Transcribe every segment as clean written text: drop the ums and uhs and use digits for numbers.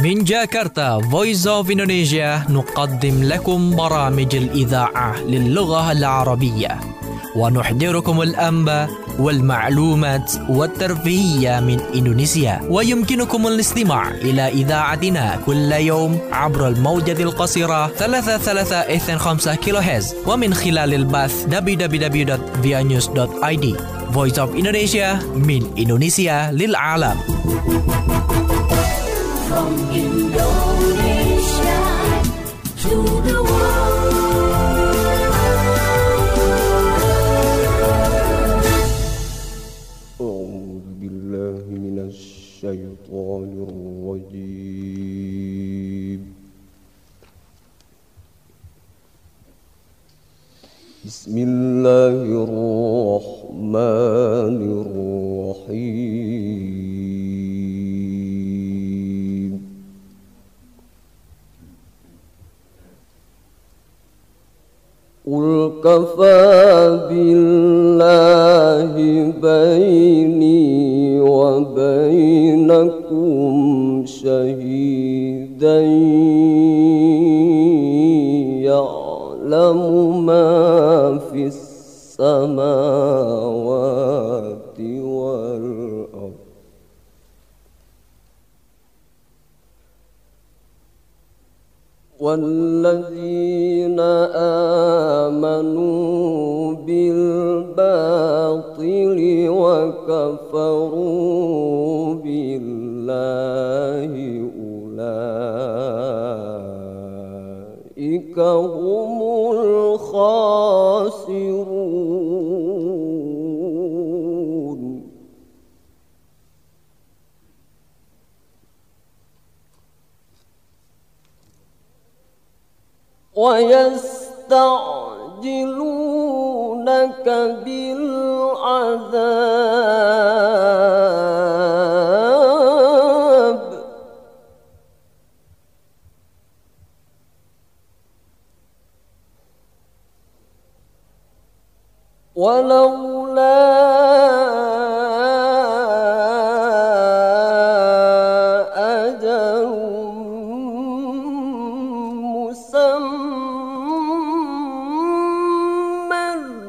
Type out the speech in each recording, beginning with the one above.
من جاكرتا Voice of Indonesia نقدم لكم برامج الإذاعة للغة العربية ونحضركم الأنباء والمعلومات والترفيهية من إندونيسيا. ويمكنكم الاستماع إلى إذاعتنا كل يوم عبر الموجة القصيرة 33.5 كيلوهرتز ومن خلال البث www.vianews.id. Voice of Indonesia من إندونيسيا للعالم. From Indonesia to the world. أعوذ بالله من الشيطان الرجيم. بسم الله الرحمن الرحيم. قل كفى بالله بيني وبينكم شهيدا يعلم ما في السماوات والأرض والذين آمنوا بالباطل وكفروا بالله أولئك هم الخاسرون. ويستعجلونك بالعذاب ولولا أجل مسمى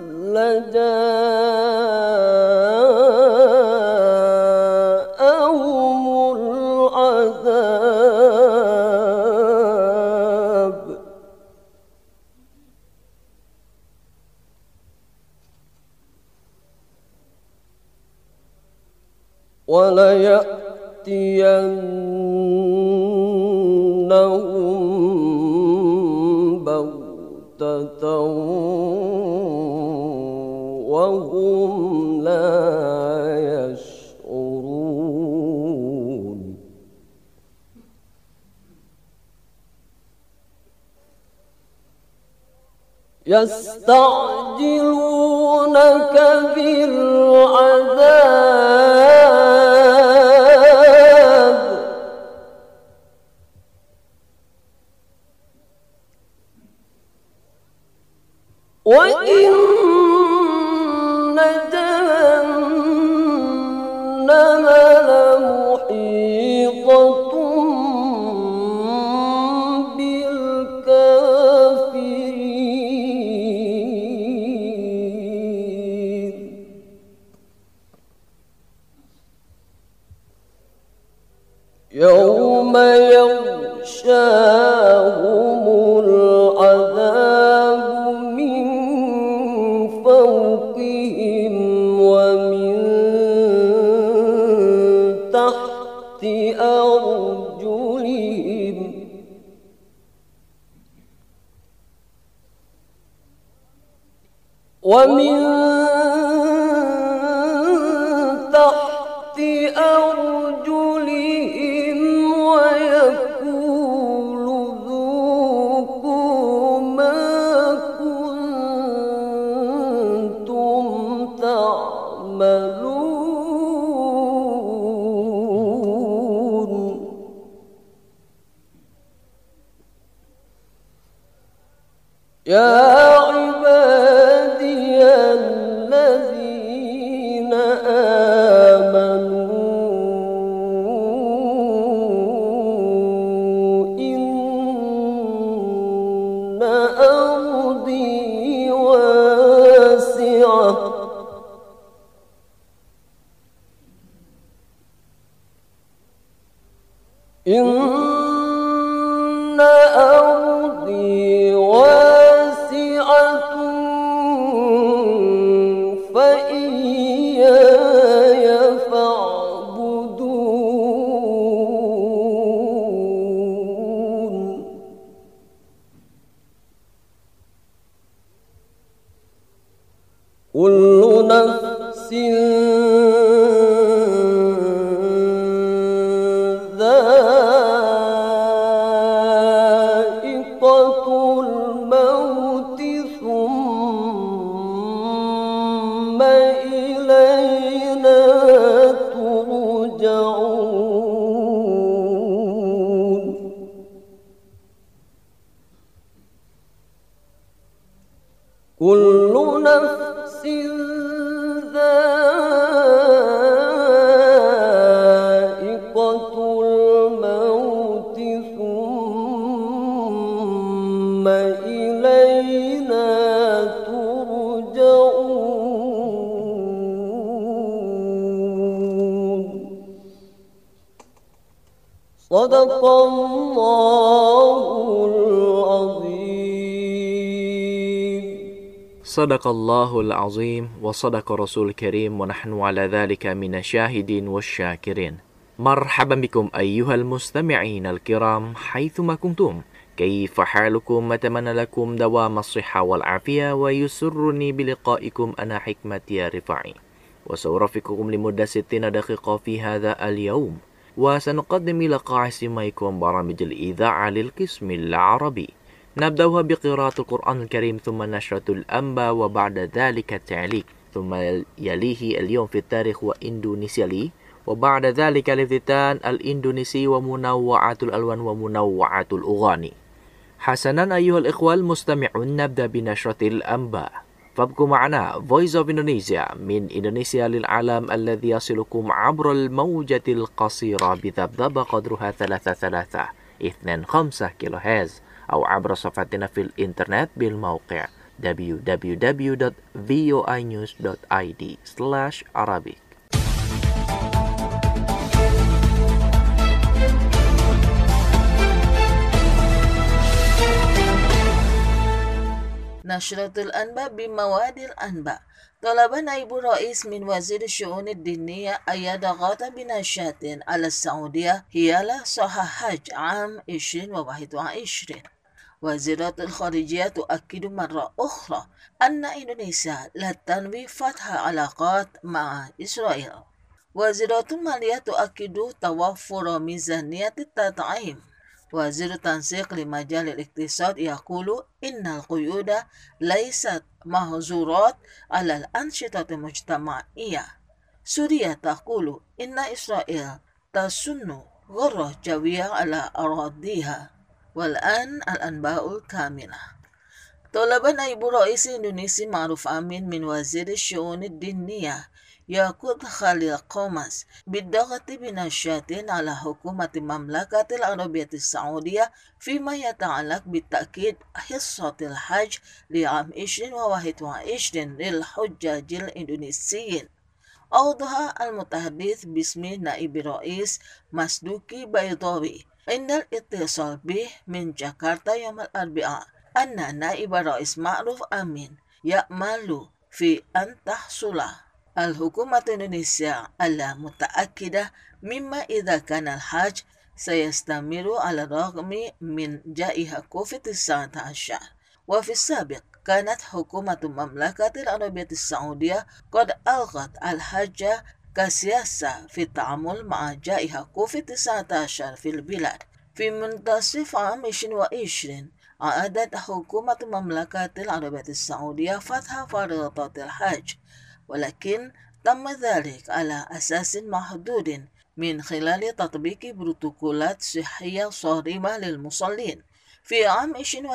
لجاءهم العذاب وليأتينهم بغتة وهم لا يشعرون. يستعجلونك بالعذاب وإن جهنم لمحيطة بالكافرين. يوم يغشاهم العذاب من فوقهم ومن تحت أرجلهم ومن تحت أرجلهم ويقول ذوقوا ما كنتم تعملون. يا عبادي الذين آمنوا إن أرضي واسعة فإياي فاعبدون كل نفس ذائقة الموت ثم إلينا ترجعون كل نفس ذائقة الموت ثم إلينا ترجعون صدق الله العظيم. صدق الله العظيم وصدق رسول الكريم ونحن على ذلك من الشاهدين والشاكرين. مرحبا بكم أيها المستمعين الكرام حيثما كنتم. كيف حالكم؟ أتمنى لكم دوام الصحة والعافية، ويسرني بلقائكم أنا حكمة يا رفاعي، وسأرافقكم لمدة 60 دقيقة في هذا اليوم، وسنقدم لقاء سماعكم برامج الإذاعة للقسم العربي. نبدأها بقراءة القرآن الكريم، ثم نشرة الأنباء، وبعد ذلك التعليق، ثم يليه اليوم في التاريخ وإندونيسيا لي، وبعد ذلك الافتتان الإندونيسي ومنوعات الألوان ومنوعات الأغاني. حسنا أيها الإخوة المستمعون، نبدأ بنشرة الأنباء، فابقوا معنا Voice of Indonesia من إندونيسيا للعالم الذي يصلكم عبر الموجة القصيرة بذبذبة قدرها 3.25 كيلو هرتز، أو عبر صفحتنا في الإنترنت بالموقع www.voinews.id/Arabic. نشرة الأنباء بمواد الأنباء. طلب نائب رئيس من وزير الشؤون الدينية أن يضغط بنشاط على السعودية حيال صحة حج عام 2021. وزارة الخارجية تؤكد مرة أخرى أن إندونيسيا لا تنوي فتح علاقات مع إسرائيل. وزارة المالية تؤكد توفر ميزانية التطعيم. وزير التنسيق لمجال الاقتصاد يقول إن القيود ليست محظورات على الأنشطة المجتمعية. سوريا تقول إن إسرائيل تسن غرة جوية على أراضيها. والآن الأنباء الكاملة. طلب نائب رئيس إندونيسي معروف أمين من وزير الشؤون الدينية ياقوت خليل قوماس بالضغط بنشاط على حكومة المملكة العربية السعودية فيما يتعلق بتأكيد حصة الحج لعام 2021 للحجاج الإندونيسيين. أوضح المتحدث باسم نائب رئيس مسدوكي بيضاوي عند الاتصال به من جاكرتا يوم الأربعاء أن نائب رئيس معروف أمين يأمل في أن تحصل الحكومة الإندونيسية على متأكدة مما إذا كان الحج سيستمر على الرغم من جائحة كوفيد-19. وفي السابق كانت حكومة المملكة العربية السعودية قد ألغت الحج كسياسة في التعامل مع جائحة كوفيد-19 في البلاد. في منتصف عام 2020 أعادت حكومة المملكة العربية السعودية فتح فريضة الحج، ولكن تم ذلك على أساس محدود من خلال تطبيق بروتوكولات صحية صارمة للمصلين. في عام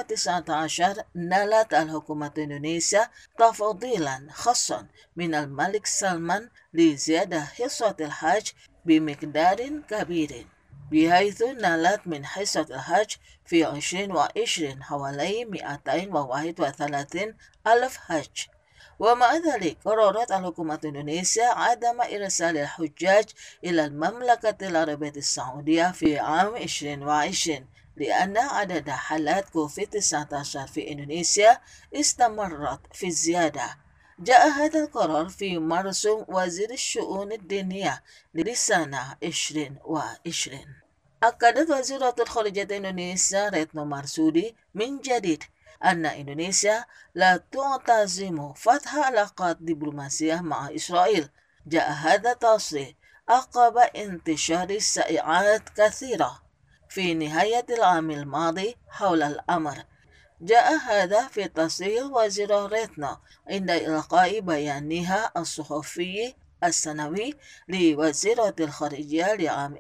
2019 نالت الحكومة الإندونيسية تفضيلا خاصا من الملك سلمان لزيادة حصة الحج بمقدار كبير، بحيث نالت من حصة الحج في 2020 حوالي 231 ألف حج. ومع ذلك قررت الحكومة الإندونيسية عدم إرسال الحجاج إلى المملكة العربية السعودية في عام 2020 لأن عدد حالات كوفيد-19 في إندونيسيا استمرت في الزيادة. جاء هذا القرار في مرسوم وزير الشؤون الدينية لسنة 2020. أكدت وزيرة الخارجية إندونيسيا ريتنو مارسودي من جديد أن إندونيسيا لا تعتزم فتح علاقات دبلوماسية مع إسرائيل. جاء هذا التصريح عقب انتشار الشائعات كثيرة في نهاية العام الماضي حول الأمر. جاء هذا في تصريح وزيرة ريتنو عند إلقاء بيانها الصحفي السنوي لوزيرة الخارجية لعام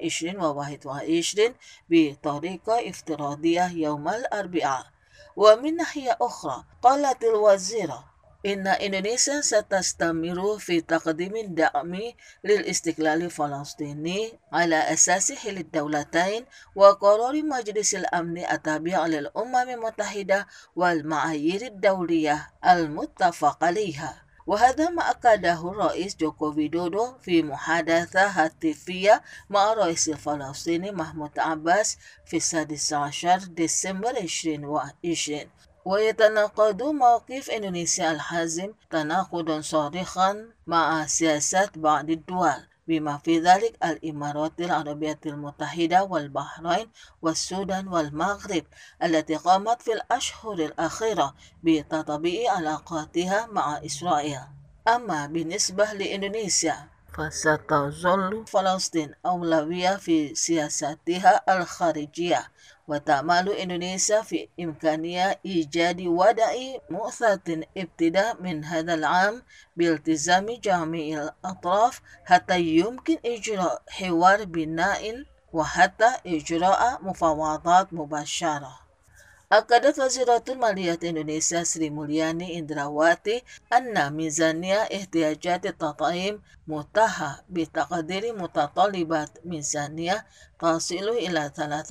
2021 بطريقة افتراضية يوم الأربعاء. ومن ناحية أخرى قالت الوزيرة إن إندونيسيا ستستمر في تقديم الدعم للاستقلال الفلسطيني على أساس حل الدولتين وقرار مجلس الأمن التابع للأمم المتحدة والمعايير الدولية المتفق عليها. وهذا ما أكده الرئيس جوكو ويدودو في محادثة هاتفية مع الرئيس الفلسطيني محمود عباس في 16 ديسمبر 2020. ويتناقض موقف إندونيسيا الحازم تناقضا صارخا مع سياسات بعض الدول بما في ذلك الإمارات العربية المتحدة والبحرين والسودان والمغرب التي قامت في الأشهر الأخيرة بتطبيع علاقاتها مع إسرائيل. أما بالنسبة لإندونيسيا فستظل فلسطين أولوية في سياساتها الخارجية، وتأمل إندونيسيا في إمكانية إيجاد وضع مؤقت ابتداء من هذا العام بالتزام جميع الأطراف حتى يمكن إجراء حوار بناء وحتى إجراء مفاوضات مباشرة. أكدت وزيرة المالية إندونيسيا سري مولياني إندراواتي أن ميزانية احتياجات التطعيم متاحة بتقدير متطلبات ميزانية تصل إلى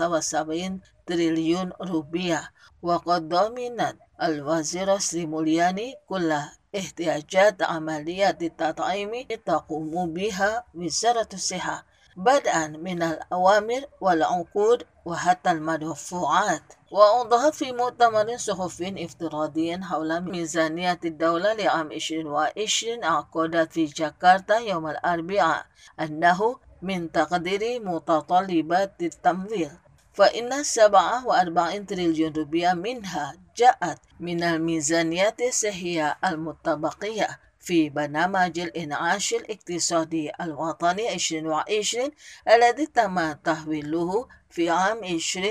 73 تريليون روبية. وقد ضمنت الوزيرة سري مولياني كل احتياجات عمليات التطعيم تقوم بها وزارة الصحة بدءا من الأوامر والعقود وحتى المدفوعات. وأوضحت في مؤتمر صحفي افتراضي حول ميزانية الدولة لعام 2020 عقدت في جاكرتا يوم الأربعاء أنه من تقدير متطلبات التمويل فإن 47 تريليون روبية منها جاءت من الميزانية الصحية المتبقية في برنامج الإنعاش الاقتصادي الوطني 2020 الذي تم تحويله في عام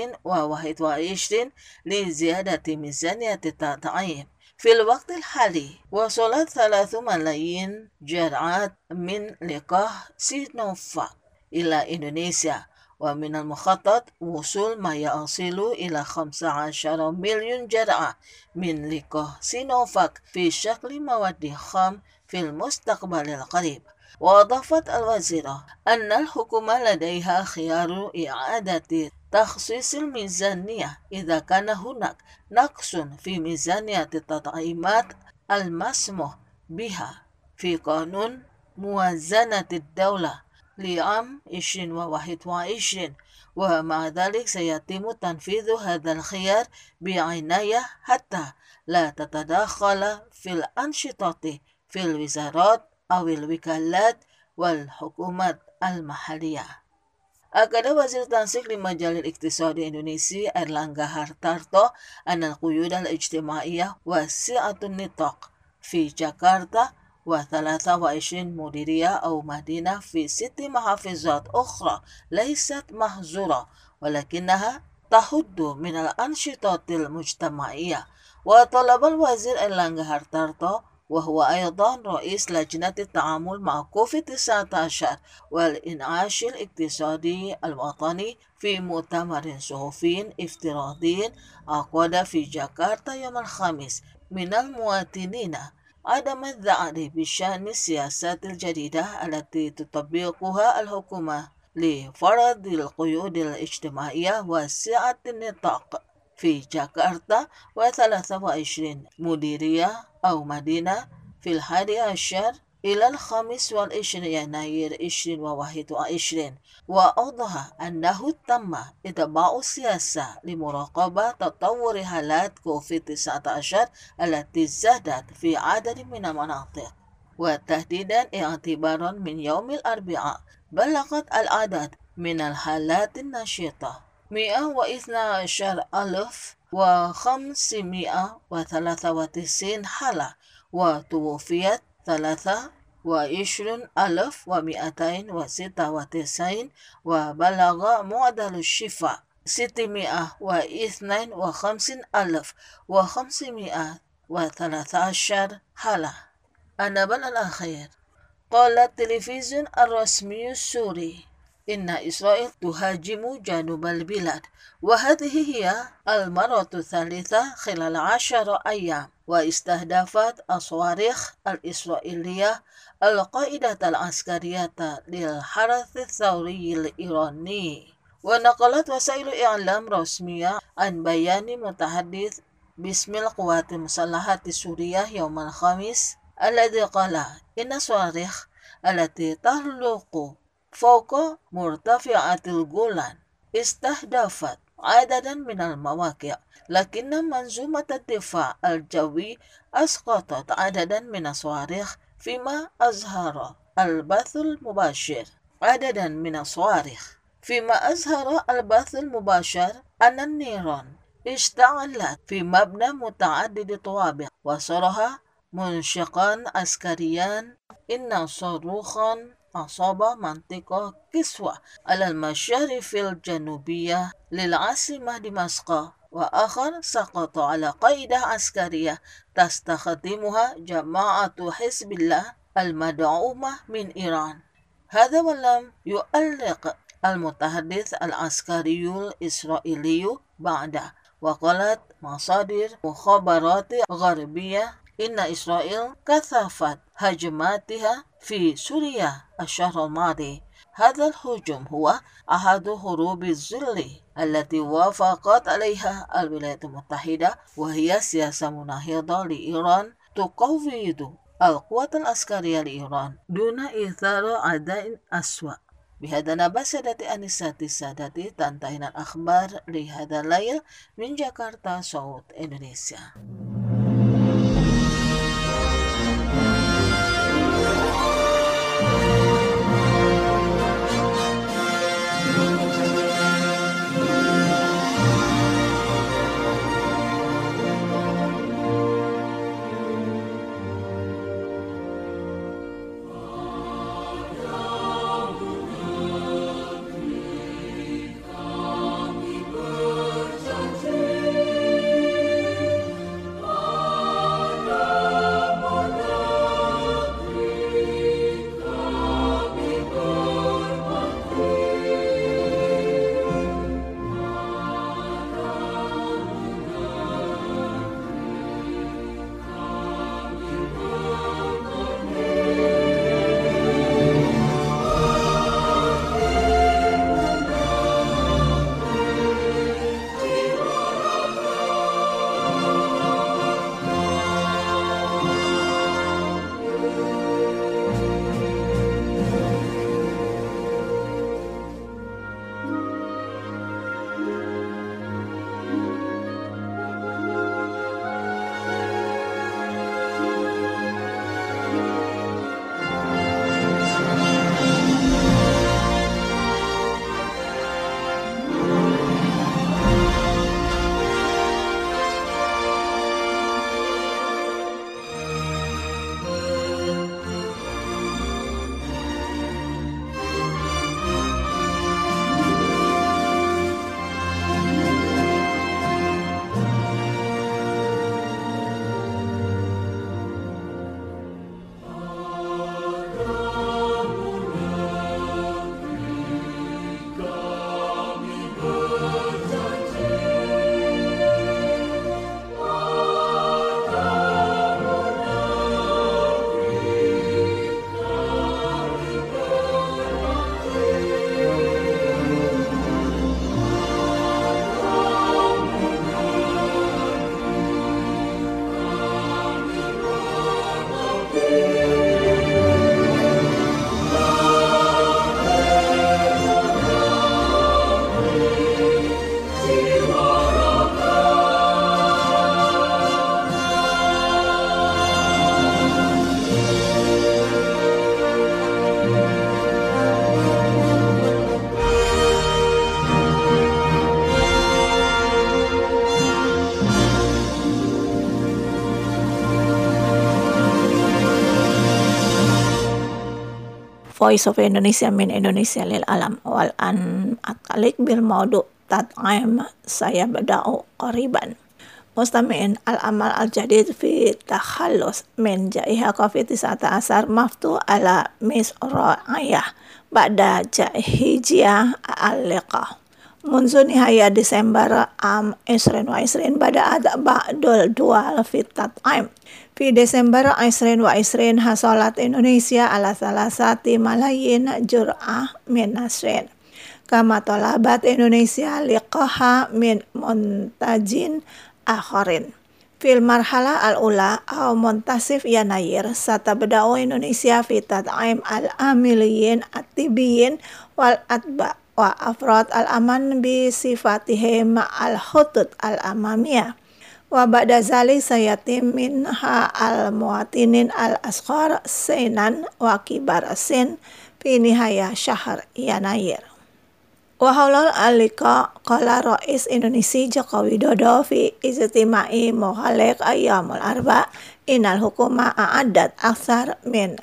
2021 لزيادة ميزانية التطعيم. في الوقت الحالي وصلت 3 ملايين جرعة من لقاح سينوفاك إلى إندونيسيا، ومن المخطط وصول ما يصل إلى 15 مليون جرعة من لقاح سينوفاك في شكل مواد خام في المستقبل القريب. وأضافت الوزيرة أن الحكومة لديها خيار إعادة تخصيص الميزانية إذا كان هناك نقص في ميزانية التطعيمات المسموح بها في قانون موازنة الدولة لعام 2021. ومع ذلك سيتم تنفيذ هذا الخيار بعناية حتى لا تتدخل في الأنشطة في الوزارات أو الوكالات والحكومات المحلية. أكد وزير التنسيق لمجال الاقتصاد الإندونيسي إرلانغا هارتارتو أن القيود الاجتماعية واسعة النطاق في جاكرتا و23 مديرية أو مدينة في 6 محافظات أخرى ليست محظورة، ولكنها تحد من الأنشطة المجتمعية. وطلب الوزير إرلانغا هارتارتو وهو أيضا رئيس لجنة التعامل مع كوفيد-19 والإنعاش الاقتصادي الوطني في مؤتمر صحفي افتراضي عقد في جاكرتا يوم الخميس من المواطنين عدم الذعر بشأن السياسات الجديدة التي تطبقها الحكومة لفرض القيود الاجتماعية واسعة النطاق في جاكرتا و23 مديرية أو مدينة في 11 إلى 25 يناير 2021 وأوضح أنه تم إتباع السياسة لمراقبة تطور حالات كوفيد-19 التي زادت في عدد من المناطق وتحديدا اعتبارا من يوم الأربعاء بلغت العدد من الحالات النشطة 112,593 حالة وتوفيت 23,296 وبلغ معدل الشفاء 652,513 حالة. النبأ الأخير. قال التلفزيون الرسمي السوري إن إسرائيل تهاجم جنوب البلاد وهذه هي المرة الثالثة خلال 10 أيام واستهدفت الصواريخ الإسرائيلية القاعدة العسكرية للحرس الثوري الإيراني. ونقلت وسائل إعلام رسمية عن بيان متحدث باسم القوات المسلحة السورية يوم الخميس الذي قال إن الصواريخ التي تحلق فوق مرتفعات الجولان استهدفت عددا من المواقع، لكن منظومة الدفاع الجوي أسقطت عددا من الصواريخ فيما أظهر البث المباشر أن النيران اشتعلت في مبنى متعدد الطوابق وصرخ منشقا عسكريا إن صاروخا أصاب منطقة كسوة على المشارف الجنوبية للعاصمة دمشق وآخر سقط على قاعدة عسكرية تستخدمها جماعة حزب الله المدعومة من إيران. هذا ولم يؤلق المتحدث العسكري الإسرائيلي بعده. وقالت مصادر مخابرات غربية إن إسرائيل كثفت هجماتها في سوريا الشهر الماضي. هذا الهجوم هو أحد حروب الذل التي وافقت عليها الولايات المتحدة وهي سياسة مناهضة لإيران تقوض القوات العسكرية لإيران دون إيثار أعداء أسوأ. بهذا نبأ سادتي أنساتي سادتي تنتهينا الأخبار لهذا الليل من جاكرتا صوت إندونيسيا. Voice of Indonesia min Indonesia lil alam. Wal an atalik bil maudu tat'im saya bada'u qariban. Mustami'in al-amal al-jadid fi takhallus min jaiha COVID-19 maftu ala misra'ayah ba'da jahijiyah al-liqah. Munzu nihaya Desember am 2020 bada'at ba'dul dual fit tat'im. Fi Desember 2020 hasolat Indonesia ala salasati malayin jur'ah min nasrin. Kama tolabat Indonesia liqaha min muntajin akharin. Fil marhala al-ula au muntasif yanayir satabda'u Indonesia fi tat'im al-amiliyin at-tibiyin wal atba' wa afrad al-aman bi sifatihim al-hutut al-amamiyah wa ba'da zalik sayatim minha al-muwatinin al-asghar sinan wa kibar sin fi nihaya syahr yanayir. Wa haulal alika qala Rais Indonesia Joko Widodo fi ijtima'i muhalik ayyamul arba inal hukuma a'adat aksar min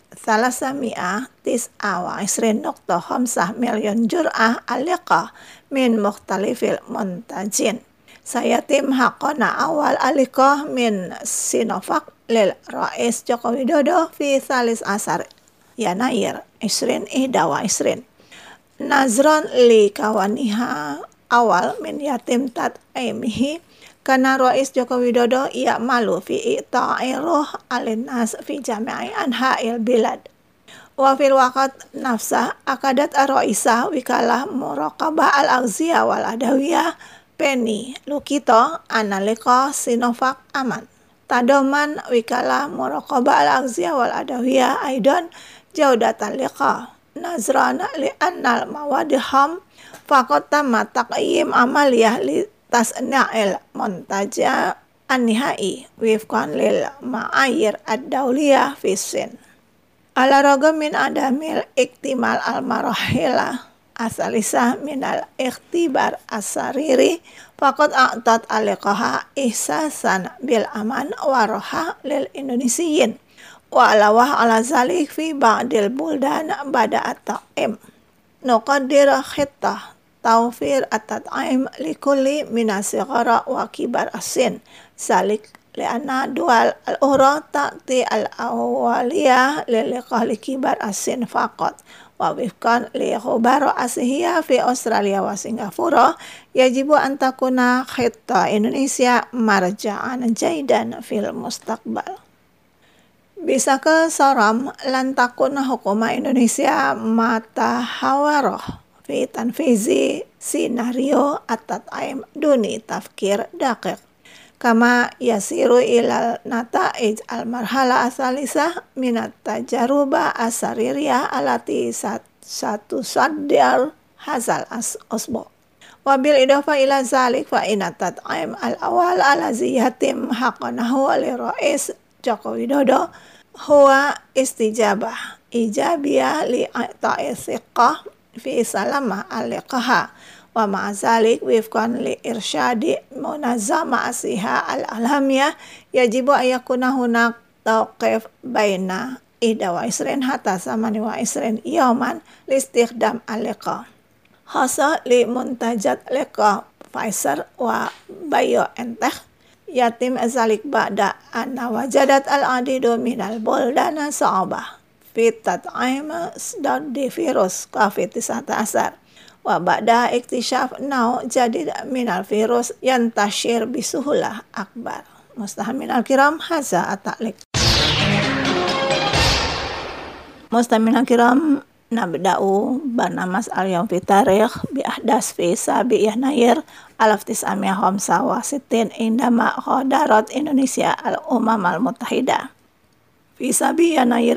329.5 million jur'ah alika min mukhtalifil muntajin. Sayatim hakona awal alika min Sinovac lil Rais Joko Widodo fi salis asar Yanair 2021. Nazron li kawaniha awal min yatim tat'imihi karena Rais Joko Widodo ia malu fi i'ta'iruh alinas fi jami'i anha'il bilad. Wa fil waqt nafsah akadat ar-raisah wikalah muraqabah al-aghziyah wal adawiyah Penny Lukito analika Sinovac aman. Tadoman wikalah muraqabah al-aghziyah wal adawiyah aidan jaudatan liqa. Nazran li annal mawadiham faqat tamma taqyim amaliyah li tasna'il muntaja an-nihai wifqan lil ma'ayir ad-dawliyah fi sin. Ala ragam min adamil iktimal al-marahila asalisah min al-ikhtibar as-sariri faqat a'tat aliqaha ihsasan bil aman wa raha lil indonesiyin. Wa alawah ala zalik fi ba'dil buldan bada at-ta'im. Nuqaddir khittah tawfir at-tat'im likulli minasighara wa kibar asin. Salik li'anna dual al-uhra ta'ti al-awwaliyah liliqah li kibar asin faqat. Wa wifkan li khubaro asihiyah fi Australia wa Singapura yajibu an takuna khittah Indonesia marja'an jaidan fil mustaqbal. Bisa ke soram lantakun hukuma Indonesia mata hawaroh fi tanfizi sinario at-tat'im duni tafkir daqiq kama yasiru ilal nata'ij al-marhala asalisah minat tajaruba asaririyah alati satu saddar hazal osbo. Wabil idofa ila zalik fa inat tat'im al-awal alazi yatim haqanahu li Rais Joko Widodo huwa istijabah ijabiyah li ta'isiqah fi salama al-liqaha wa ma'azalik wifkan li irsyadi munazama asiha al-alamiyah yajibu ayakuna hunak tauqif baina ihda wa isrin hatta samani wa isrin yawman listikhdam al-liqah khasa li muntajat liqah Pfizer wa BioNTech yatim azalik ba'da anna wajadat al-adidu minal buldana sa'abah fi tat'im di virus COVID-19 wa ba'da iktisyaf nau jadid minal virus yantashir bisuhulah akbar. Mustahaminal kiram haza at-ta'liq. Mustahaminal kiram nabda'u barnamas al-yawm fi tarikh bi ahdas fi sabi Yanair 1965 indama khadarat Indonesia al-Umam al-Muttahidah. Fi sabi Yanair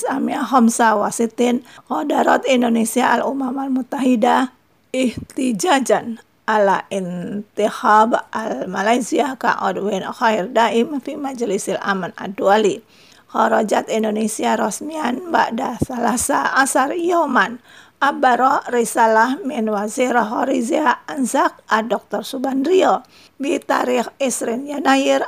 1965 khadarat Indonesia al-Umam al-Muttahidah ihtijajan ala intihab al-Malaysia ka'udwin khair daim fi majlisil aman ad-duali. Kharajat Indonesia rasmian ba'da salasa asar yawman Abara risalah min wazir Horizia Anzak Dr. Subandrio bi tarikh Isrin Yanair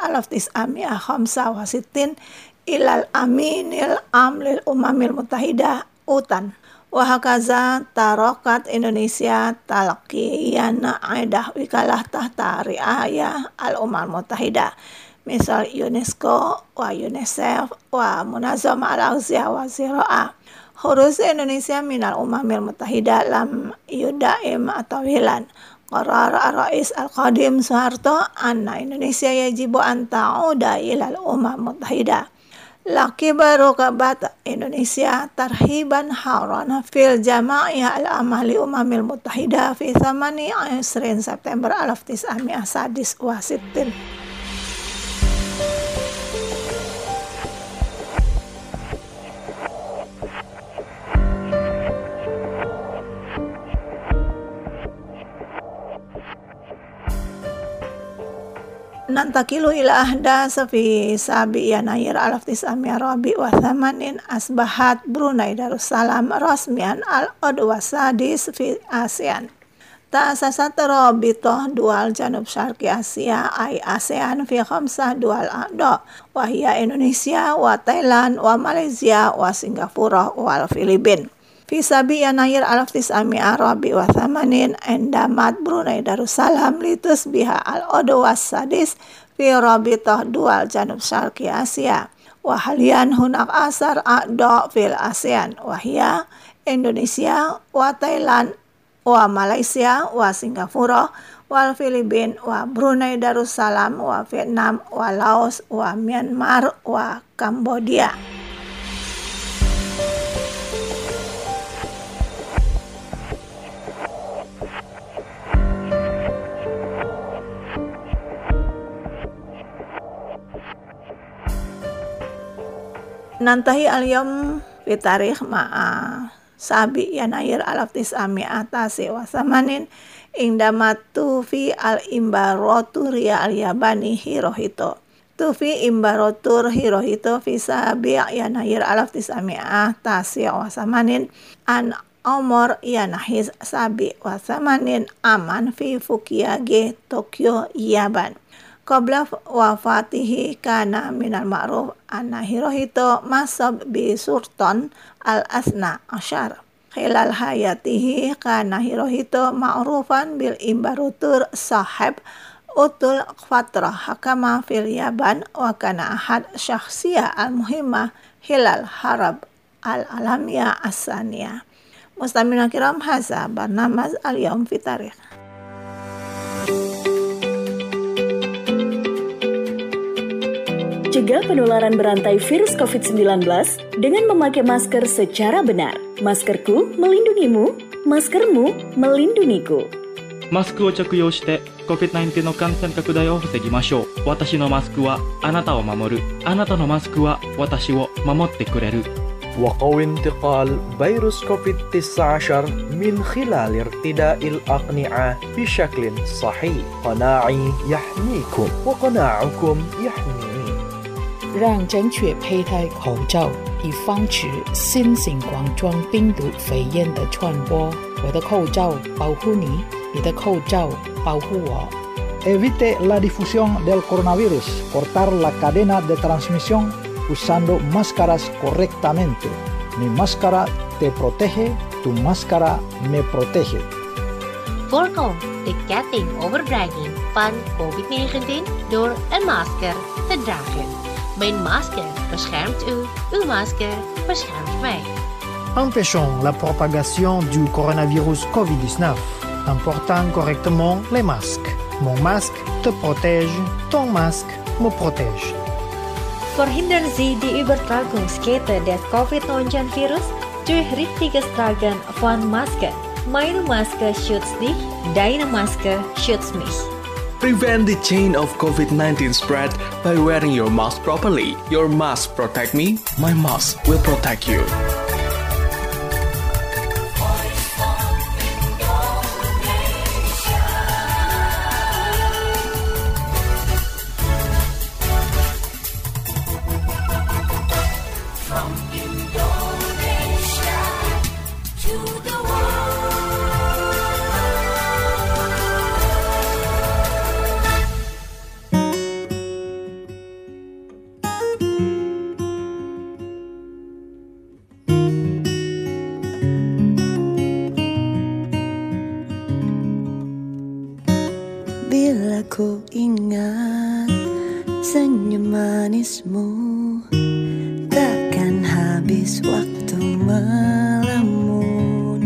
1965 ilal aminil amlil umamil mutahidah utan Wahakaza tarokat Indonesia talqiyana aidah wikalah tahta riayah al-Umam Muttahidah. Misal UNESCO wa UNICEF wa Munazamah al-Aghziyah wa Ziraah. Hurus Indonesia minal Umamil Muttahidah lam yudaim atau hilan. Qarar Ar-Rais Al-Qadim Soeharto anna Indonesia yajibu an ta'uda ilal Umam Muttahidah. Laki baru kabat Indonesia tarhiban haran fil jama'iyah al-amali Umamil Muttahidah fi 28 September 1966. Nantakilu ila ahdas fi sabi Yanayir 1988 asbahat Brunei Darussalam rasmian al-udwa sadis fi ASEAN. Ta'asasat rabitah dual Janub Syarqi Asia ay ASEAN fi khamsah dual a'da wa hiya Indonesia wa Thailand wa Malaysia wa Singapura wal Filipin. Fi sabi Yanayir 1988 endamat Brunei Darussalam litus biha al-udwa sadis fi rabitah dual Janub Syarqi Asia wa halian hunak asar a'da fil ASEAN wa hiya Indonesia wa Thailand wa Malaysia wa Singapura wal Filipin wa Brunei Darussalam wa Vietnam wa Laos wa Myanmar wa Kambodia. Nantahi al-yawm fi tarikh ma'a sabi Yanayir 1988 indamatu fi al-Imbaratur al-Yabani Hirohito. Tu fi Imbaratur Hirohito fi sabi Yanayir 1988 an Umar Yanahis sabi wa samanin aman fi Fukiage Tokyo Yaban. Qabla wafatihi kana minal ma'ruf anna Hirohito masab bi Sultan al-Asna Asyar. Khilal hayatihi kana Hirohito ma'rufan bil Imbaratur sahib utul fatrah hakama fil Yaban wa kana ahad syakhsiyah al-muhimmah hilal harab al-alamiyah as-saniyah. Mustamina kiram haza barnamaz al-yawm fi tarikh. Cegah penularan berantai virus COVID-19 dengan memakai masker secara benar. Maskerku melindungimu, maskermu melindungiku. マスクを着用して COVID-19 の感染拡大を防ぎましょう。私のマスクはあなたを守る。あなたのマスクは私を守ってくれる。 وقوي انتقال فيروس كوفيد-19 من خلال ارتداء الأقنعة بشكل صحيح. قناعي يحميكم وقناعكم يحميني. 让正确佩戴口罩，以防止新型冠状病毒肺炎的传播。我的口罩保护你，你的口罩保护我。 Evite la difusión del coronavirus. Cortar la cadena de transmisión usando máscaras correctamente. Mi máscara te protege, tu máscara me protege. Voorkom de ketting overdraging van COVID-19 door een masker te dragen. Mijn masker beschermt u, uw masker beschermt mij. Empêchons la propagation du coronavirus COVID-19 en portant correctement les masques. Mon masque te protège, ton masque me protège. Verhindern Sie die Übertragungskette des COVID-19-Virus durch richtiges Tragen von Masken. Meine Maske schützt dich, deine Maske schützt mich. Prevent the chain of COVID-19 spread by wearing your mask properly. Your mask protect me, my mask will protect you. habis waktu melamun.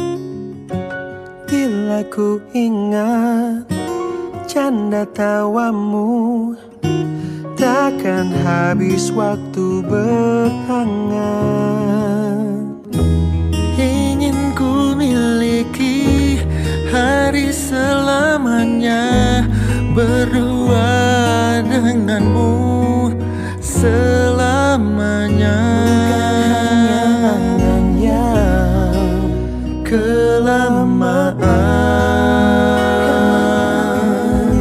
Bila ku ingat canda tawamu, takkan habis waktu berhangat. Ingin ku miliki hari selamanya, berdua denganmu selamanya. Bukan hanya angan yang kelamaan.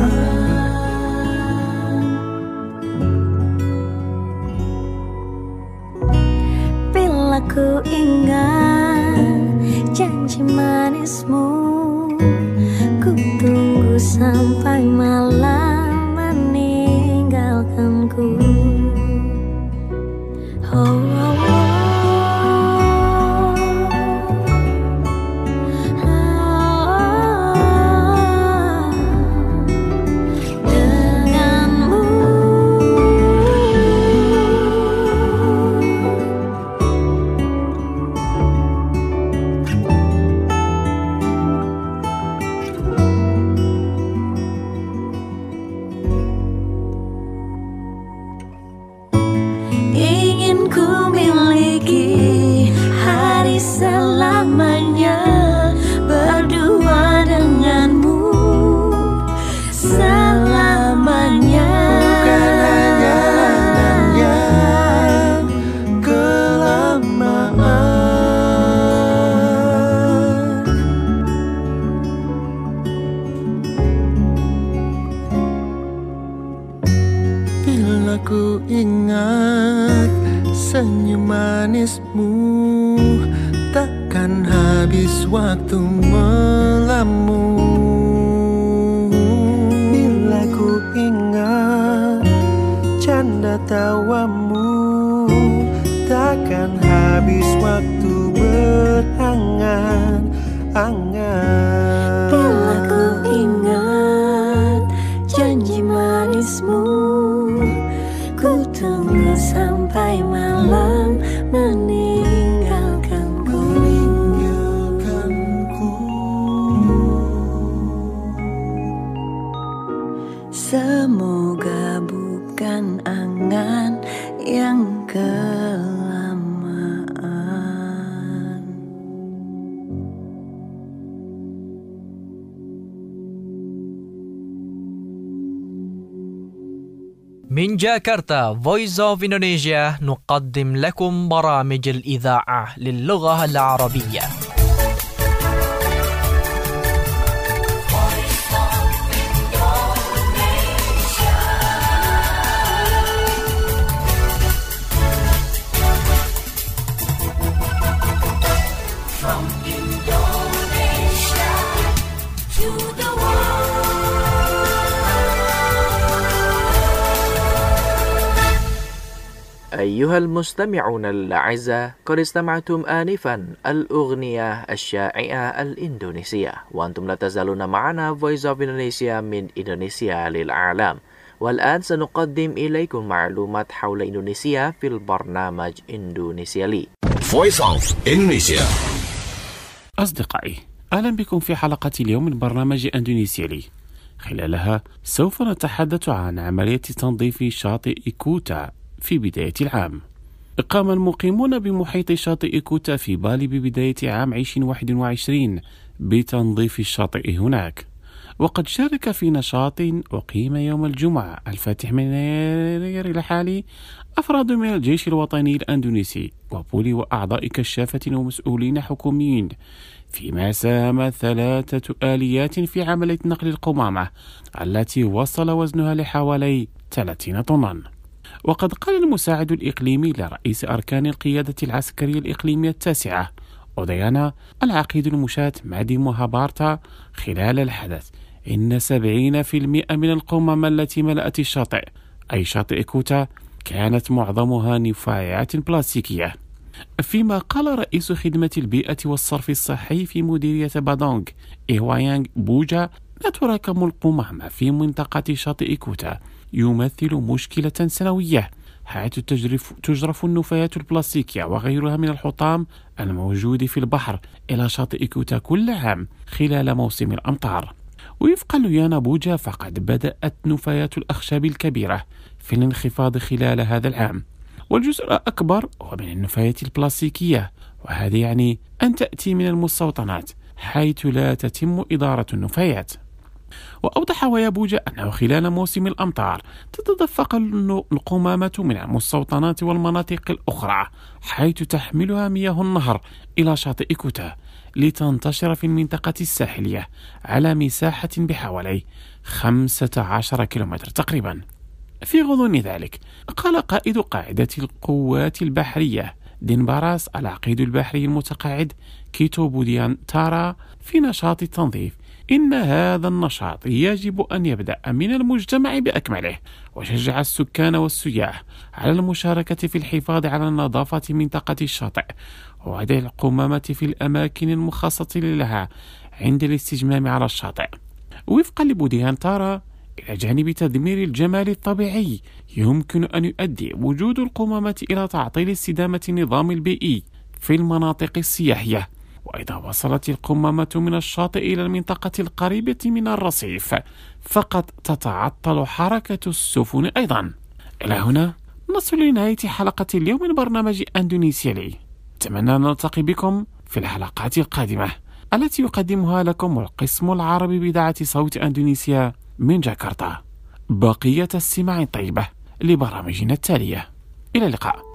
Bila ku ingat janji manismu, ku tunggu sampai malam meninggalkanku. Ku ingat senyum manismu, takkan habis waktu melamun. Bila ku ingat canda tawamu, takkan habis waktu berhangat-hangat. Bila ku ingat janji manismu, ku tunggu sampai malam meninggalkanku. Semoga bukan angan yang kelamaan. من جاكرتا Voice of Indonesia نقدم لكم برامج الإذاعة للغة العربية. From Indonesia to the أيها المستمعون الأعزاء، قد استمعتم آنفا الأغنية الشائعة الإندونيسية، وأنتم لا تزالون معنا Voice of Indonesia من إندونيسيا للعالم. والآن سنقدم إليكم معلومات حول إندونيسيا في البرنامج إندونيسيا لي. Voice of Indonesia. أصدقائي، أهلا بكم في حلقة اليوم من برنامج إندونيسيا لي. خلالها سوف نتحدث عن عملية تنظيف شاطئ كوتا في بداية العام. قام المقيمون بمحيط شاطئ كوتا في بالي ببداية عام 2021 بتنظيف الشاطئ هناك، وقد شارك في نشاط أقيم يوم الجمعة الفاتح من يناير الحالي أفراد من الجيش الوطني الأندونيسي وبولي وأعضاء كشافة ومسؤولين حكوميين، فيما ساهم 3 آليات في عملية نقل القمامة التي وصل وزنها لحوالي 30 طنا. وقد قال المساعد الإقليمي لرئيس أركان القيادة العسكرية الإقليمية التاسعة أوديانا العقيد المشاة مادي موهابارتا خلال الحدث إن 70% من القمم التي ملأت الشاطئ أي شاطئ كوتا كانت معظمها نفايات بلاستيكية. فيما قال رئيس خدمة البيئة والصرف الصحي في مديرية بادونغ إيوايانغ بوجا لا تراكم القمامة في منطقة شاطئ كوتا يمثل مشكلة سنوية، حيث تجرف النفايات البلاستيكية وغيرها من الحطام الموجود في البحر إلى شاطئ كوتا كل عام خلال موسم الأمطار. وفقا ليانا بوجا فقد بدأت نفايات الأخشاب الكبيرة في الانخفاض خلال هذا العام، والجزء الأكبر هو من النفايات البلاستيكية، وهذا يعني أن تأتي من المستوطنات حيث لا تتم إدارة النفايات. وأوضح ويابوجا أنه خلال موسم الأمطار تتدفق القمامة من المستوطنات والمناطق الأخرى حيث تحملها مياه النهر إلى شاطئ كوتا لتنتشر في المنطقة الساحلية على مساحة بحوالي 15 كيلومتر تقريبا. في غضون ذلك قال قائد قاعدة القوات البحرية دينباراس العقيد البحري المتقاعد كيتو بوديان تارا في نشاط التنظيف إن هذا النشاط يجب أن يبدأ من المجتمع بأكمله، وشجع السكان والسياح على المشاركة في الحفاظ على نظافة منطقة الشاطئ ووضع القمامة في الأماكن المخصصة لها عند الاستجمام على الشاطئ. وفقا لبوديان تارا، إلى جانب تدمير الجمال الطبيعي يمكن أن يؤدي وجود القمامة إلى تعطيل استدامة النظام البيئي في المناطق السياحية. وإذا وصلت القمامة من الشاطئ إلى المنطقة القريبة من الرصيف فقد تتعطل حركة السفن أيضا. إلى هنا نصل لنهاية حلقة اليوم من برنامج أندونيسيا لي. أتمنى أن نلتقي بكم في الحلقات القادمة التي يقدمها لكم القسم العربي بإذاعة صوت أندونيسيا من جاكرتا. بقية السماع طيبة لبرامجنا التالية. إلى اللقاء.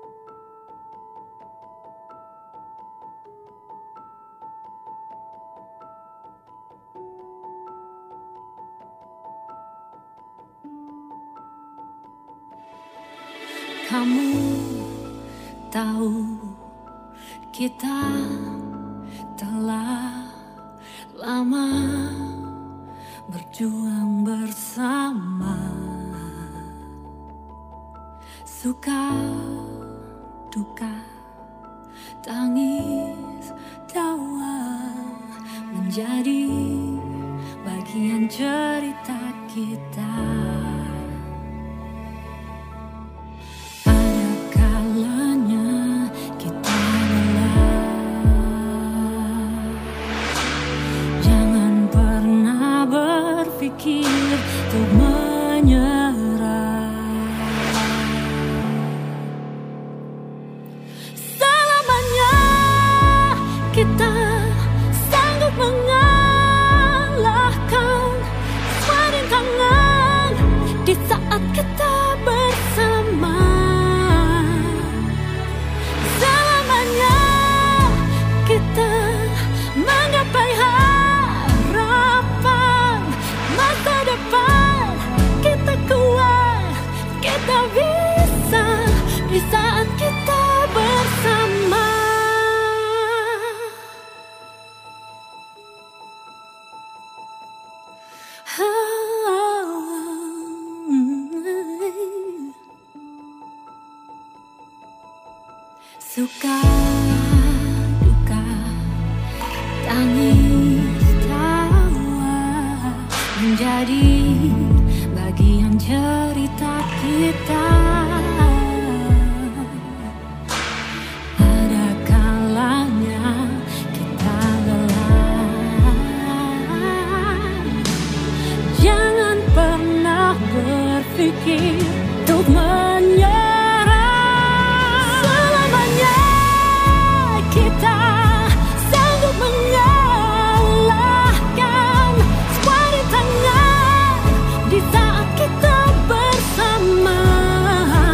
Kamu tahu kita telah lama berjuang bersama, suka duka tangis tawa menjadi bagian cerita kita. Untuk menyerah, selamanya kita sanggup mengalahkan semua rintangan di saat kita bersama. Selamanya kita menggapai harapan masa depan. Kita kuat, kita bisa di saat kita bersama. Suka duka tangis tawa menjadi bagian cerita kita. Ada kalanya kita lelah, jangan pernah berpikir untuk menyerah. Selamanya kita sanggup mengalahkan semua rintangan di saat kita bersama.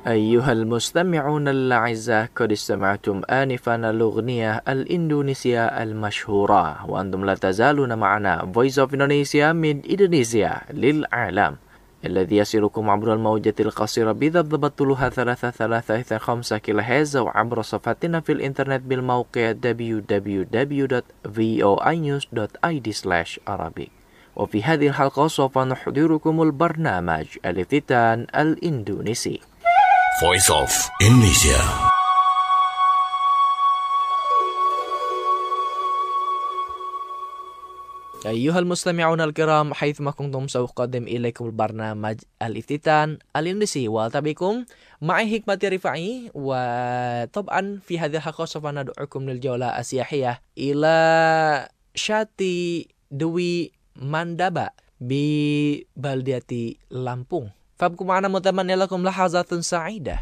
أيها المستمعون الأعزاء قد استمعتم آنفا الأغنية الإندونيسية المشهورة وأنتم لا تزالون معنا Voice of Indonesia من إندونيسيا للعالم الذي يصلكم عبر الموجة القصيرة بضبط طولها 335 كيلوهرتز وعبر صفحتنا في الإنترنت بالموقع www.voinews.id/Arabic. وفي هذه الحلقة سوف نحضركم البرنامج الافتتان الإندونيسي Voice of Indonesia. أيها المستمعون الكرام حيثما كنتم سأقدم إليكم البرنامج الافتتان الإندونيسي والتبيكم معي حكمة رفاعي وطبعا في هذه الحلقة سوف ندعوكم للجولة السياحية إلى شاطئ دوي ماندابا ببلدة لامبونغ فابقوا معنا متمنى لكم لحظات سعيدة.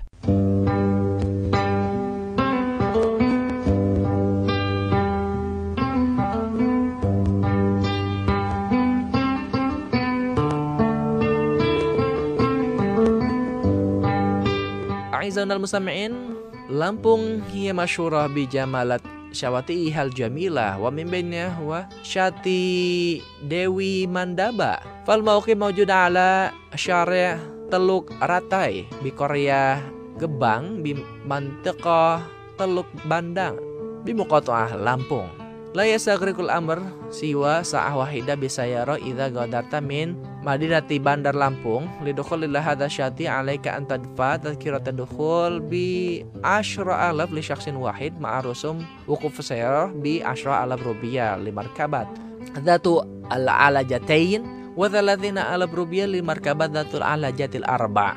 أعزائنا المستمعين لامبونغ هي مشهورة بجمالات شواطئها الجميلة ومن بينها هو شاطئ دوي ماندابا فالموقع موجود على شارع Teluk Ratai بقرية Gebang بمنطقة Teluk Bandang بمقاطعة لامبونغ لا يستغرق الأمر سوى ساعة واحدة بسيارة إذا غادرت من مدينة بندر لامبونغ لدخول هذا الشاطئ عليك أن تدفع تذكرة الدخول ب10,000 لشخص واحد مع رسوم وقوف السيارة ب10,000 لمركبات ذات العلجتين و30,000 لمركبات ذات العلجات الأربع.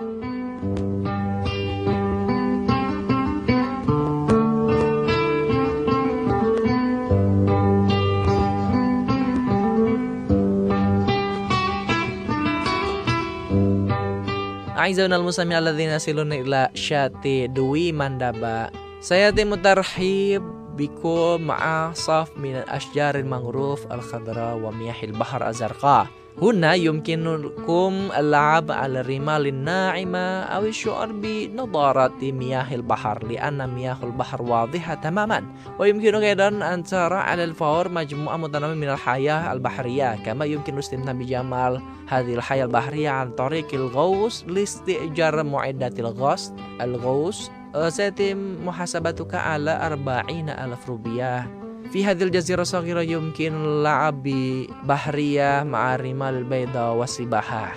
أعزائنا المستمعين الذين يصلون إلى شاطئ دوي ماندابا سيتم الترحيب بكم مع صف من الأشجار المانغروف الخضراء ومياه البحر الزرقاء. هنا يمكنكم اللعب على الرمال الناعمة أو الشعور بنضارة مياه البحر لأن مياه البحر واضحة تماما ويمكنك أيضا أن ترى على الفور مجموعة متنوعة من الحياة البحرية كما يمكن الاستمتاع بجمال هذه الحياة البحرية عن طريق الغوص لاستئجار معدات الغوص سيتم محاسبتك على 40,000 روبية. في هذه الجزيرة الصغيرة يمكن اللعب ببحرية مع الرمال البيضاء والسباحة.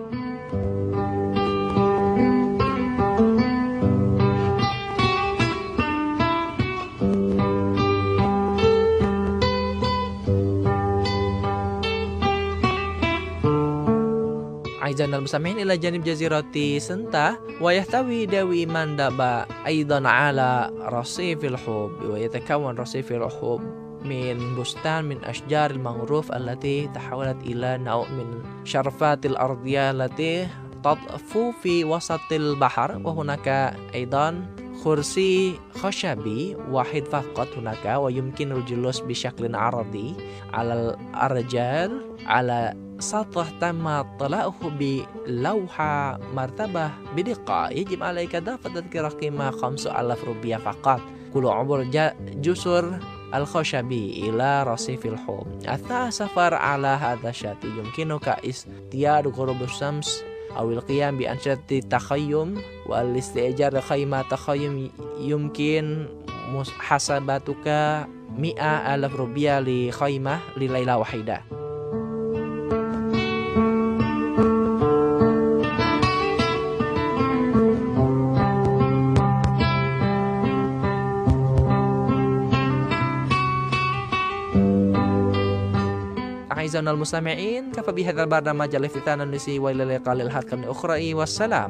أعزائنا المستمعين إلى جانب جزيرة سنتا ويحتوي دوي ماندابا أيضا على رصيف الحب ويتكون رصيف الحب من بستان من أشجار المانغروف التي تحولت إلى نوع من شرفات الأرضية التي تطفو في وسط البحر وهناك أيضا كرسي خشبي واحد فقط هناك ويمكن الجلوس بشكل عرضي على الأرجال على سطح تم طلاؤه بلوحة مرتبة بدقة يجب عليك دفع تذكرة قيمة 5,000 روبية فقط كل عبر جسر الخشبي إلى رصيف الحب. أثناء السفر على هذا الشاطئ يمكنك اصطياد غروب الشمس أو القيام بأنشطة التخيم والاستئجار خيمة تخيم يمكن محاسبتك 100,000 روبية لخيمة لليلة واحدة. أعزائنا المستمعين كفى بهذا البرنامج الافتتان النسي وإلى اللقاء للحلقة الأخرى والسلام.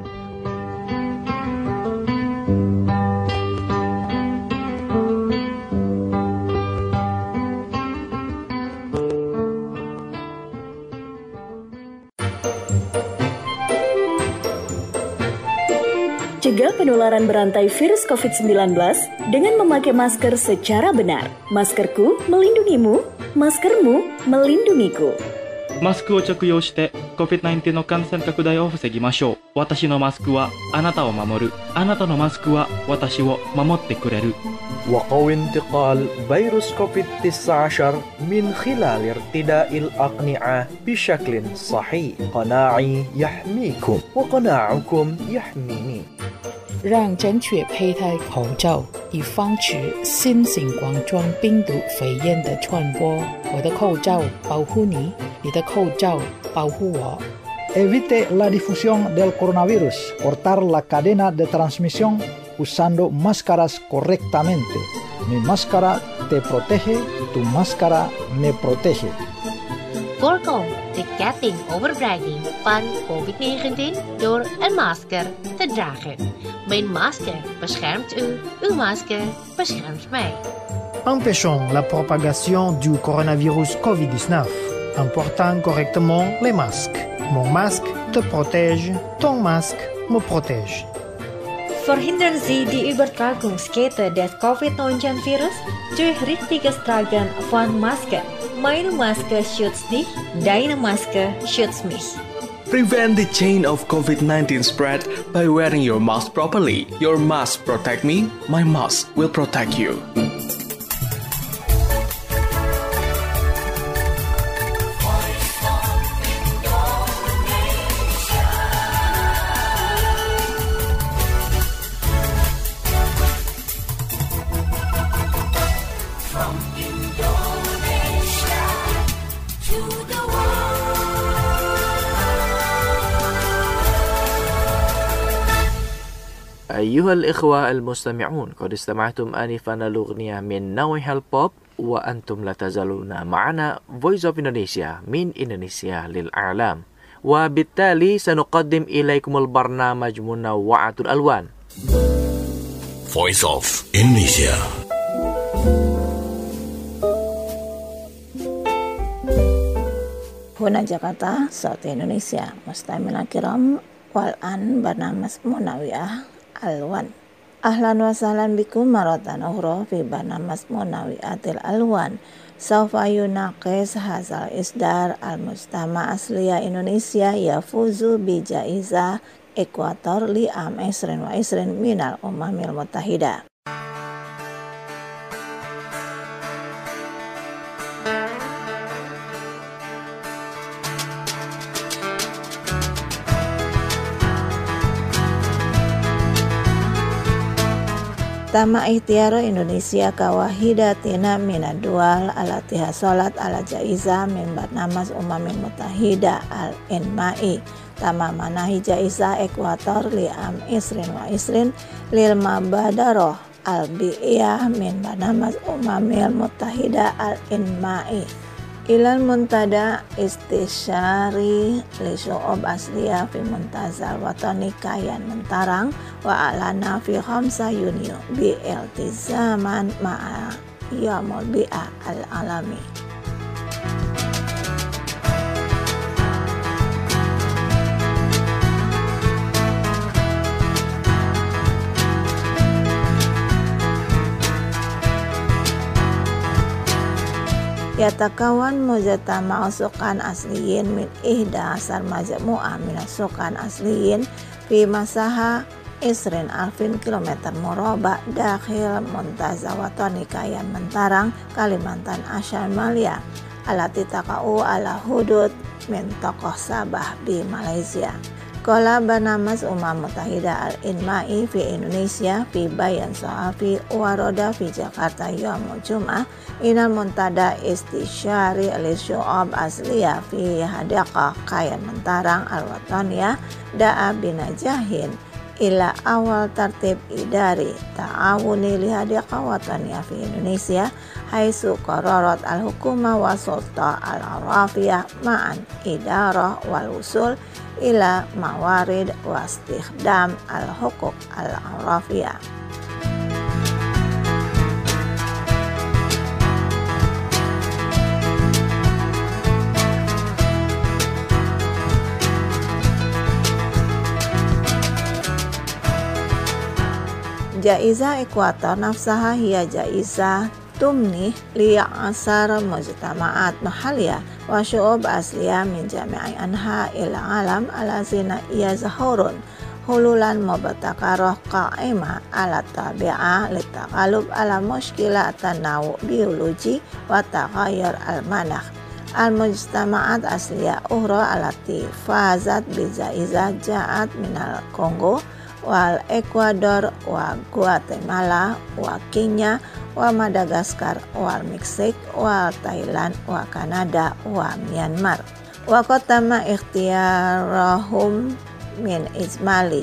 Cegah penularan berantai virus COVID-19 dengan memakai masker secara benar. Maskerku melindungimu, maskermu melindungiku. マスクを着用して COVID-19 の感染拡大を防ぎましょう。私のマスクはあなたを守る。あなたのマスクは私を守ってくれる。 وقو انتقال فيروس كوفيد-19 من خلال ارتداء الأقنعة بشكل صحيح. قناعي يحميكم وقناعكم يحميني. 让正确佩戴口罩，以防止新型冠状病毒肺炎的传播。我的口罩保护你，你的口罩保护我。 Evite la difusión del coronavirus. Cortar la cadena de transmisión usando máscaras correctamente. Mi máscara te protege, tu máscara me protege. Voorkom de ketting overdraging van COVID-19 door een masker te dragen. Mijn masker beschermt u, uw masker beschermt mij. Empêchons la propagation du coronavirus COVID-19 en portant correctement les masques. Mon masque te protège, ton masque me protège. Verhindern Sie die Übertragungskette des Covid-19-Virus durch richtiges Tragen von Masken. Meine Maske schützt dich, deine Maske schützt mich. Prevent the chain of COVID-19 spread by wearing your mask properly. Your mask protect me, my mask will protect you. أيها الإخوة المستمعون، قد استمعتم آنفا الأغنية من نوع البوب وأنتم لا تزالون معنا Voice of Indonesia من إندونيسيا للإعلام. وبالتالي سنقدم إليكم البرنامج منوعة الألوان Voice of Indonesia. Huna Jakarta, Saudi Indonesia. Mustamil kiram wal-an barnamas Munawiyah Alwan. Ahlan wa sahlan bikum maratan ukhra fi barnamas Munawiyatil Alwan. Saufa yunaqis hazal isdar al-mustama asliya Indonesia yafuzu bi jaizah Ekuator li am 2020 minal Ummamil Muttahida. Tama ikhtiaro Indonesia kawahidatina minadual alatiha salat ala jaiza min barnamas Ummamil Muttahida al-Inma'i. Tama manahi jaiza Ekuator li am 2020 lil mabadaroh al-bi'iyah min barnamas Ummamil Muttahida al-Inma'i. Ilal muntada istisyari li syu'ub asliya fi muntazal watani kayan mentarang wa alana fi 5 Yunio bi iltizaman ma'a yaumul bi'ah al-alami. Yatakawan mujtama sukan asliyin min ihda asar majmu'ah min sukan asliyin fi masaha 20,000 km murabba dakhil muntaza watani kayan mentarang Kalimantan Asyamaliyah alati taqa'u ala hudud min tokoh Sabah di Malaysia. Qala barnamas Ummam Muttahida al-Inma'i fi Indonesia fi bayan sahafi waroda fi Jakarta yaumul Jum'ah inal muntada istisyari al-syu'ab asliya fi hadaqa kayan mentarang al-wataniyah da'a binajahin ila awal tertib idari ta'awuni li hadaqa wataniyah fi Indonesia haitsu qararat al-hukuma wa sulta al-arafiyah ma'an idarah wal usul ila mawarid wa istikhdam al-hukuk al-arafiyah. Jaizah Ekuator nafsaha hiya jaizah تمني ليعصر مجتمعات محلية وشعوب أصلية من جميع أنحاء العالم الذين يظهرون حلولا مبتكرة قائمة على الطبيعة للتغلب على مشكلة التنوع البيولوجي وتغير المناخ. المجتمعات أصلية أخرى التي فازت بجائزة جاءت من الكونغو والإكوادور وغواتيمالا وكينيا ومدغاسكار والمكسيك وتايلاند وكندا وميانمار. وقد تم اختيارهم من إجمالي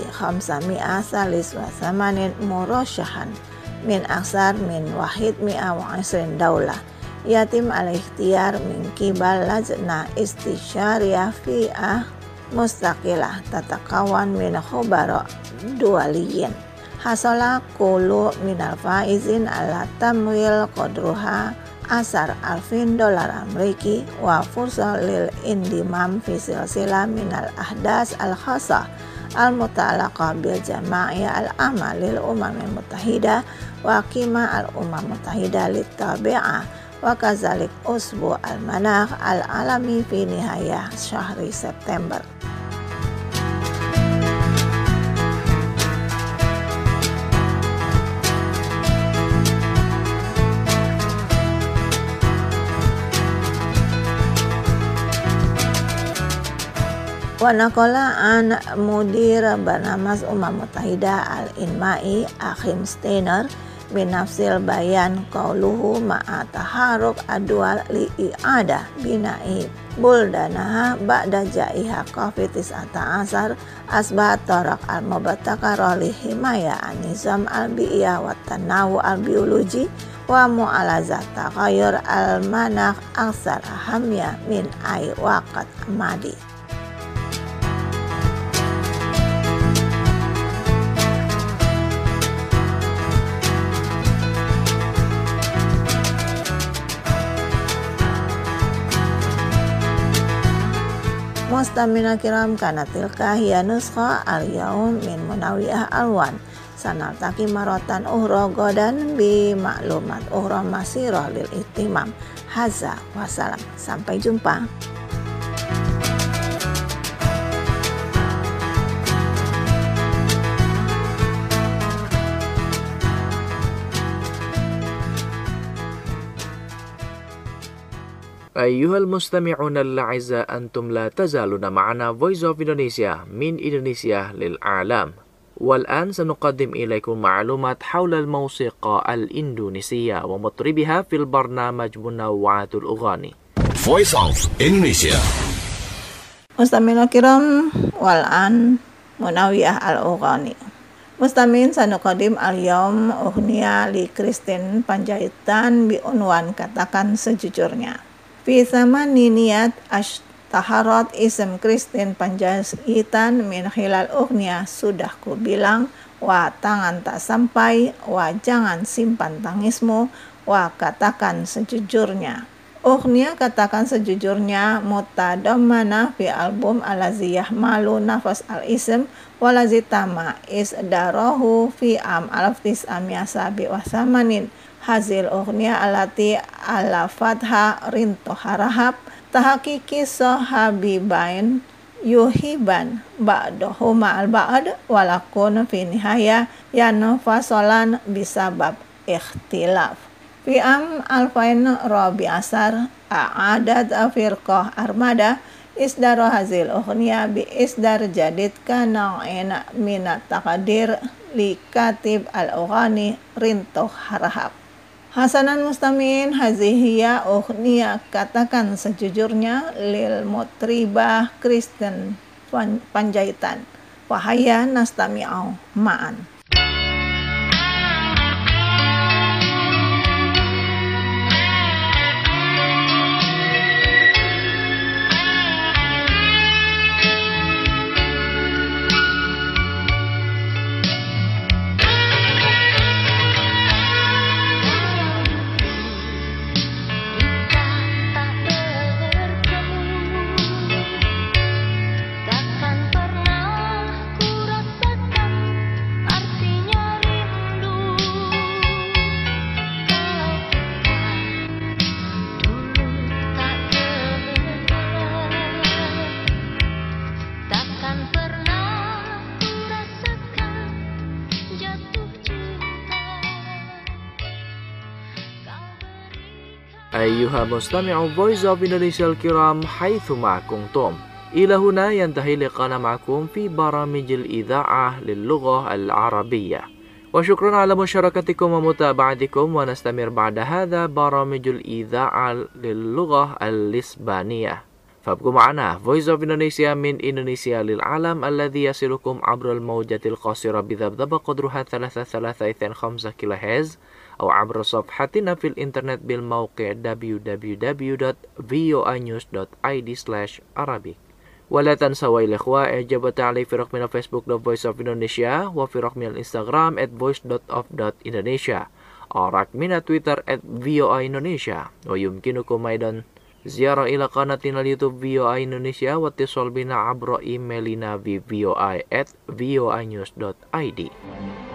583 مرشحا من أكثر من 120 دولة. يتم الاختيار من قبل لجنة استشارية فئة مستقلة تتكون من خبراء دوليين. حصل كل من الفائزين على تمويل قدرها $10,000 أمريكي وفرصة للانضمام في سلسلة من الأحداث الخاصة المتعلقة بالجمعية العامة للأمم المتحدة وقمة الأمم المتحدة للطبيعة وكذلك أسبوع المناخ العالمي في نهاية شهر سبتمبر. ونقل عن مدير برنامج الأمم المتحدة الإنمائي أخيم ستينر بنفس البيان قوله مع تحرك الدول لإعادة بناء بلدانها بعد جائحة كوفيد-19 أصبح الطرق المبتكرة لحماية النظام البيئي والتنوع البيولوجي ومعالجة تغير المناخ أكثر أهمية من أي وقت ماضي. مستمعينا الكرام، كانت تلك هي نسخة اليوم من منوعة ألوان. سنلتقي مرة أخرى غدا بمعلومات أخرى مثيرة للاهتمام. Hadza wassalam. Sampai jumpa. أيها المستمعون الأعزاء، أنتم لا تزالون معنا Voice of Indonesia من إندونيسيا للعالم. والآن سنقدم إليكم معلومات حول الموسيقى الإندونيسية ومطربها في البرنامج منوعات الأغاني. Voice of Indonesia. مستمعينا الكرام، والآن منوعة الأغاني. مستمعين، سنقدم اليوم أغنية لكريستين Panjaitan بعنوان Katakan Sejujurnya. Fi thamaniyat ashtaharat ism Kristen Panjaitan min khilal ughniya, sudah ku bilang, wa tangan tak sampai, wa jangan simpan tangismu, wa katakan sejujurnya. Ughniya Katakan Sejujurnya mutadammana fi album alazi yahmalu nafas al-ism walazi tama isdarahu fi am 1987. Hazil ughniya alati ala fatha rinto harahab tahakiki sahabibain yuhiban ba'dohuma al-ba'd walakun fi nihaya yanfasolan bisabab ikhtilaf. Fi am alfain robi asar a'adad firqah armada isdaro hazil ughniya bi isdar jadid kana'in minat taqadir li katib al-ughani rinto harahab. Hasanan mustami'in, hazihiyya ughniya Katakan Sejujurnya lil mutribah Kristen Panjaitan. Wahaya nastami'au ma'an. Takkan pernah ku rasakan أيها مستمعو Voice of Indonesia الكرام حيثما كنتم. إلى هنا ينتهي لقاءنا معكم في برامج الإذاعة للغة العربية. وشكرا على مشاركتكم ومتابعتكم، ونستمر بعد هذا برامج الإذاعة للغة الإسبانية. فابقوا معنا Voice of Indonesia من إندونيسيا للعالم الذي يصلكم عبر الموجة القصيرة بذبذبة قدرها 3.5 كيلوهرتز أو عبر صفحتنا في الإنترنت بالموقع www.voanews.id/Arabic. ولا تنسوا يا الإخوة إعجاب وتعليق في رقمنا فيسبوك Voice of Indonesia، وفي رقمنا الإنستغرام @voice.of.indonesia، أو رقمنا تويتر @VOA Indonesia. ويمكنكم أيضا زيارة إلى قناتنا اليوتيوب VOA Indonesia واتصال بنا عبر إيميلنا في voi@voanews.id.